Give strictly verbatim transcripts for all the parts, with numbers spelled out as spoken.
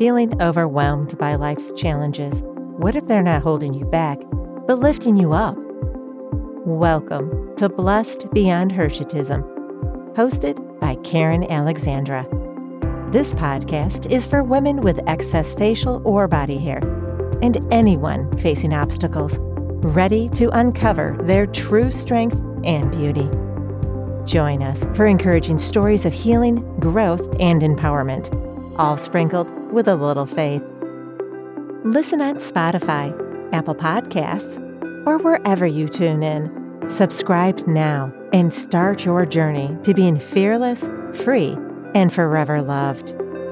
feeling overwhelmed by life's challenges? What if they're not holding you back, but lifting you up? Welcome to Blessed Beyond Hirsutism, hosted by Karen Alexandra. This podcast is for women with excess facial or body hair, and anyone facing obstacles, ready to uncover their true strength and beauty. Join us for encouraging stories of healing, growth, and empowerment, all sprinkled with a little faith. Listen on Spotify, Apple Podcasts, or wherever you tune in. Subscribe now and start your journey to being fearless, free, and forever loved.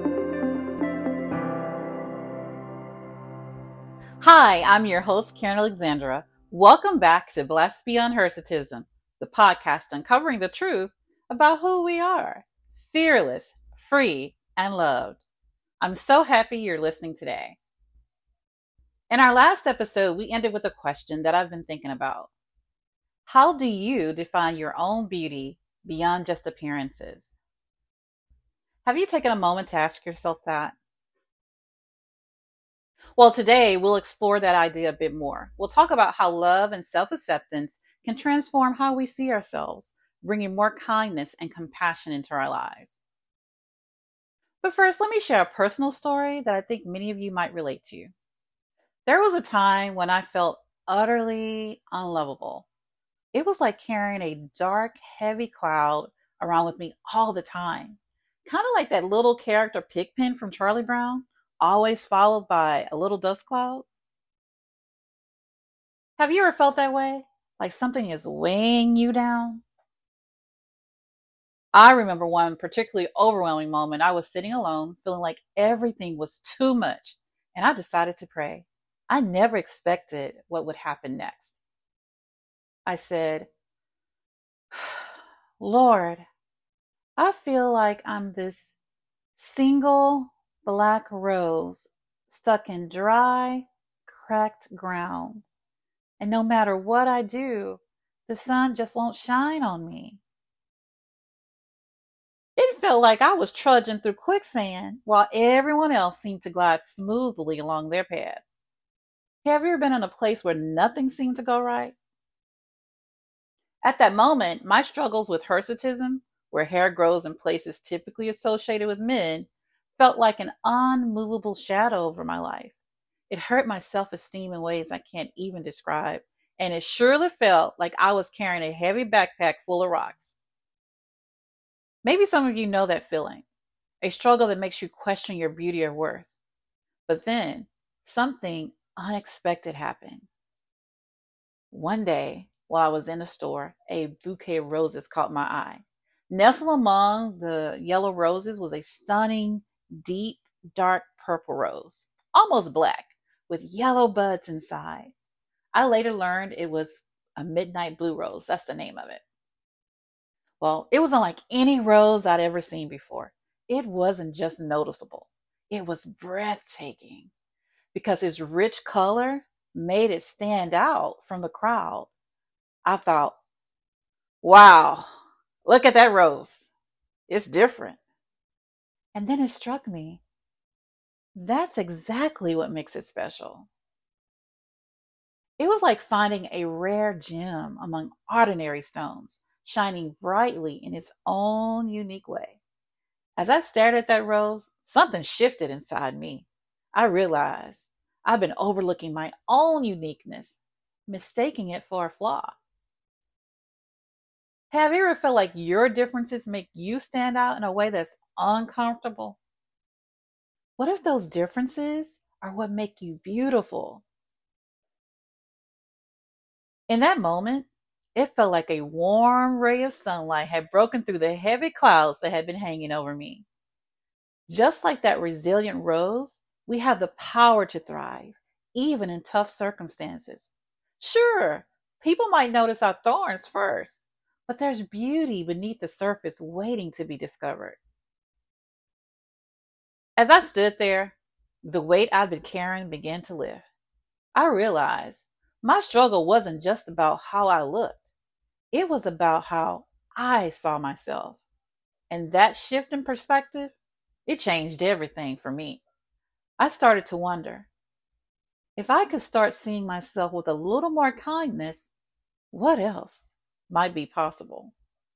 Hi, I'm your host, Karen Alexandra. Welcome back to Blessed Beyond Hirsutism, the podcast uncovering the truth about who we are, fearless, free, and loved. I'm so happy you're listening today. In our last episode, we ended with a question that I've been thinking about. How do you define your own beauty beyond just appearances? Have you taken a moment to ask yourself that? Well, today we'll explore that idea a bit more. We'll talk about how love and self-acceptance can transform how we see ourselves, bringing more kindness and compassion into our lives. But first, let me share a personal story that I think many of you might relate to. There was a time when I felt utterly unlovable. It was like carrying a dark, heavy cloud around with me all the time. Kind of like that little character Pigpen from Charlie Brown, always followed by a little dust cloud. Have you ever felt that way? Like something is weighing you down? I remember one particularly overwhelming moment. I was sitting alone, feeling like everything was too much, and I decided to pray. I never expected what would happen next. I said, Lord, I feel like I'm this single black rose stuck in dry, cracked ground. And no matter what I do, the sun just won't shine on me. It felt like I was trudging through quicksand while everyone else seemed to glide smoothly along their path. Have you ever been in a place where nothing seemed to go right? At that moment, my struggles with hirsutism, where hair grows in places typically associated with men, felt like an unmovable shadow over my life. It hurt my self-esteem in ways I can't even describe, and it surely felt like I was carrying a heavy backpack full of rocks. Maybe some of you know that feeling, a struggle that makes you question your beauty or worth. But then, something unexpected happened. One day, while I was in a store, a bouquet of roses caught my eye. Nestled among the yellow roses was a stunning, deep, dark purple rose, almost black, with yellow buds inside. I later learned it was a midnight blue rose. That's the name of it. Well, it wasn't like any rose I'd ever seen before. It wasn't just noticeable. It was breathtaking because its rich color made it stand out from the crowd. I thought, wow, look at that rose. It's different. And then it struck me. That's exactly what makes it special. It was like finding a rare gem among ordinary stones, shining brightly in its own unique way. As I stared at that rose, something shifted inside me. I realized I've been overlooking my own uniqueness, mistaking it for a flaw. Have you ever felt like your differences make you stand out in a way that's uncomfortable? What if those differences are what make you beautiful? In that moment, it felt like a warm ray of sunlight had broken through the heavy clouds that had been hanging over me. Just like that resilient rose, we have the power to thrive, even in tough circumstances. Sure, people might notice our thorns first, but there's beauty beneath the surface waiting to be discovered. As I stood there, the weight I'd been carrying began to lift. I realized my struggle wasn't just about how I looked. It was about how I saw myself. And that shift in perspective, it changed everything for me. I started to wonder, if I could start seeing myself with a little more kindness, what else might be possible?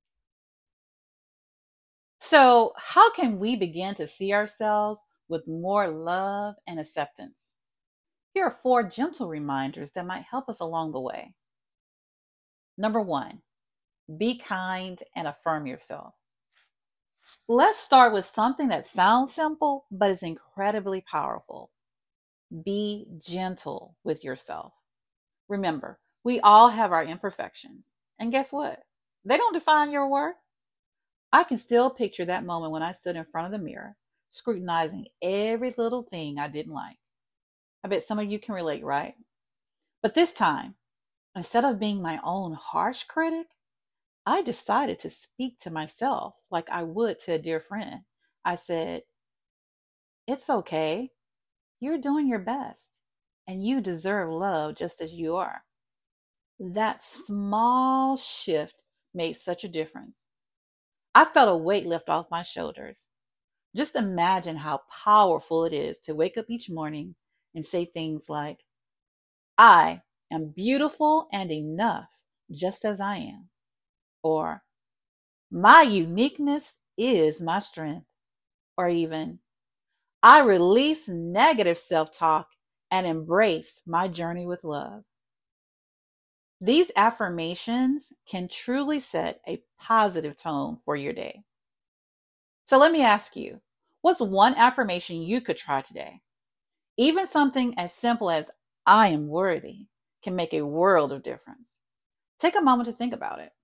So, how can we begin to see ourselves with more love and acceptance? Here are four gentle reminders that might help us along the way. Number one, be kind and affirm yourself. Let's start with something that sounds simple, but is incredibly powerful. Be gentle with yourself. Remember, we all have our imperfections. And guess what? They don't define your worth. I can still picture that moment when I stood in front of the mirror, scrutinizing every little thing I didn't like. I bet some of you can relate, right? But this time, instead of being my own harsh critic, I decided to speak to myself like I would to a dear friend. I said, "It's okay. You're doing your best, and you deserve love just as you are." That small shift made such a difference. I felt a weight lift off my shoulders. Just imagine how powerful it is to wake up each morning and say things like, "I am beautiful and enough just as I am." Or, "My uniqueness is my strength." Or even, "I release negative self-talk and embrace my journey with love." These affirmations can truly set a positive tone for your day. So let me ask you, what's one affirmation you could try today? Even something as simple as "I am worthy" can make a world of difference. Take a moment to think about it.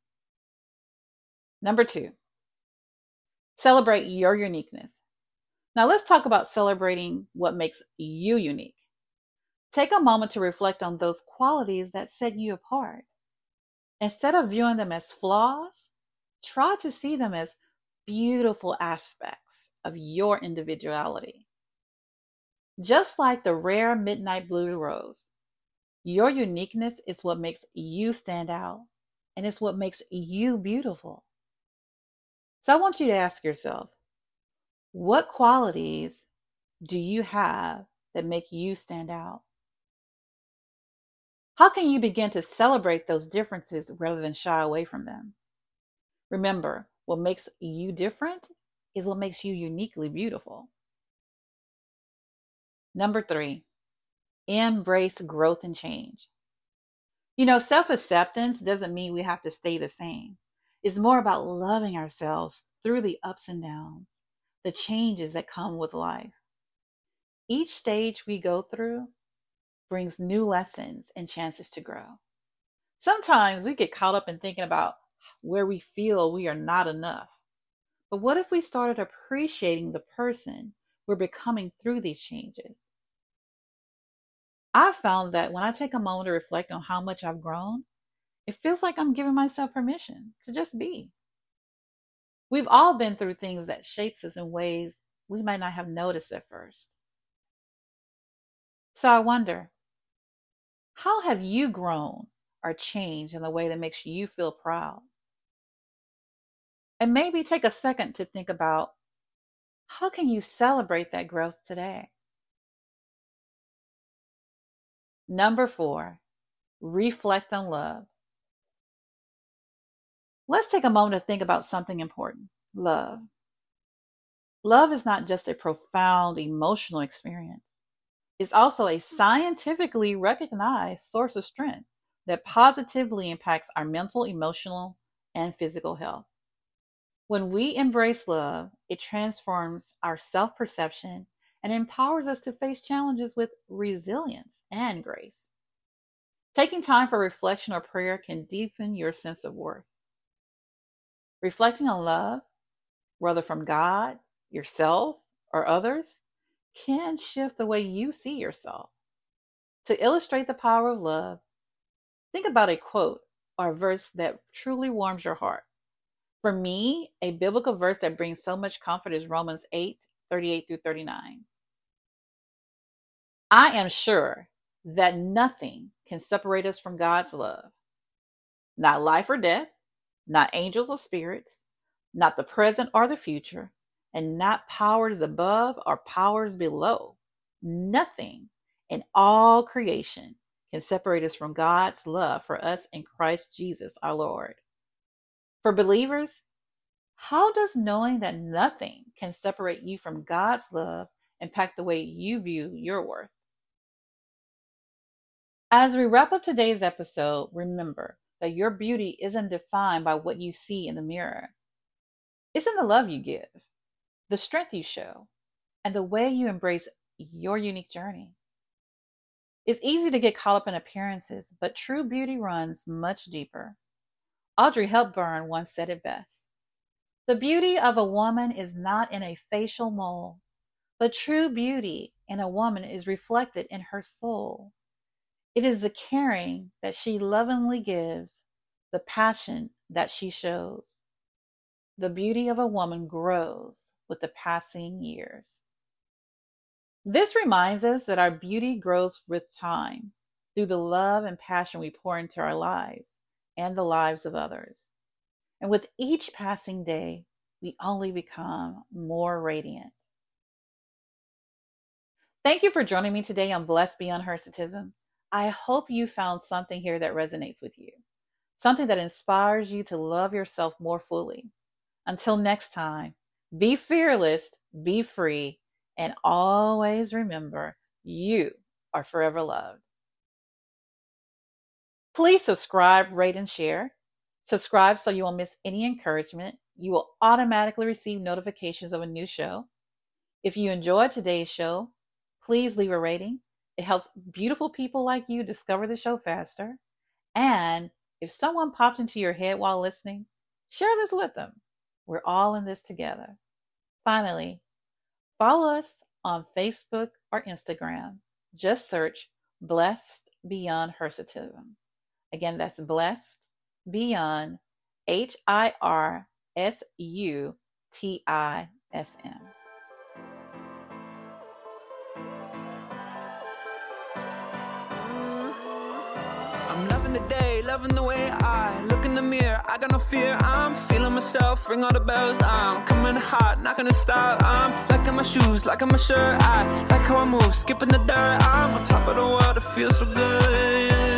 Number two, celebrate your uniqueness. Now let's talk about celebrating what makes you unique. Take a moment to reflect on those qualities that set you apart. Instead of viewing them as flaws, try to see them as beautiful aspects of your individuality. Just like the rare midnight blue rose, your uniqueness is what makes you stand out, and it's what makes you beautiful. So I want you to ask yourself, what qualities do you have that make you stand out? How can you begin to celebrate those differences rather than shy away from them? Remember, what makes you different is what makes you uniquely beautiful. Number three, embrace growth and change. You know, self-acceptance doesn't mean we have to stay the same. It's more about loving ourselves through the ups and downs, the changes that come with life. Each stage we go through brings new lessons and chances to grow. Sometimes we get caught up in thinking about where we feel we are not enough. But what if we started appreciating the person we're becoming through these changes? I found that when I take a moment to reflect on how much I've grown, it feels like I'm giving myself permission to just be. We've all been through things that shapes us in ways we might not have noticed at first. So I wonder, how have you grown or changed in a way that makes you feel proud? And maybe take a second to think about, how can you celebrate that growth today? Number four, reflect on love. Let's take a moment to think about something important. Love. Love is not just a profound emotional experience. It's also a scientifically recognized source of strength that positively impacts our mental, emotional, and physical health. When we embrace love, it transforms our self-perception and empowers us to face challenges with resilience and grace. Taking time for reflection or prayer can deepen your sense of worth. Reflecting on love, whether from God, yourself, or others, can shift the way you see yourself. To illustrate the power of love, think about a quote or a verse that truly warms your heart. For me, a biblical verse that brings so much comfort is Romans eight, thirty-eight through thirty-nine. I am sure that nothing can separate us from God's love. Not life or death, not angels or spirits, not the present or the future, and not powers above or powers below. Nothing in all creation can separate us from God's love for us in Christ Jesus our Lord. For believers, how does knowing that nothing can separate you from God's love impact the way you view your worth? As we wrap up today's episode, remember that your beauty isn't defined by what you see in the mirror. It's in the love you give, the strength you show, and the way you embrace your unique journey. It's easy to get caught up in appearances, but true beauty runs much deeper. Audrey Hepburn once said it best. The beauty of a woman is not in a facial mold, but true beauty in a woman is reflected in her soul. It is the caring that she lovingly gives, the passion that she shows. The beauty of a woman grows with the passing years. This reminds us that our beauty grows with time through the love and passion we pour into our lives and the lives of others. And with each passing day, we only become more radiant. Thank you for joining me today on Blessed Beyond Hirsutism. I hope you found something here that resonates with you, something that inspires you to love yourself more fully. Until next time, be fearless, be free, and always remember you are forever loved. Please subscribe, rate, and share. Subscribe so you won't miss any encouragement. You will automatically receive notifications of a new show. If you enjoyed today's show, please leave a rating. It helps beautiful people like you discover the show faster. And if someone popped into your head while listening, share this with them. We're all in this together. Finally, follow us on Facebook or Instagram. Just search Blessed Beyond Hirsutism. Again, that's Blessed Beyond, H I R S U T I S M. I'm loving the day, loving the way I look in the mirror. I got no fear, I'm feeling myself. Ring all the bells, I'm coming hot, not gonna stop. I'm liking my shoes, liking my shirt. I like how I move, skipping the dirt. I'm on top of the world, it feels so good.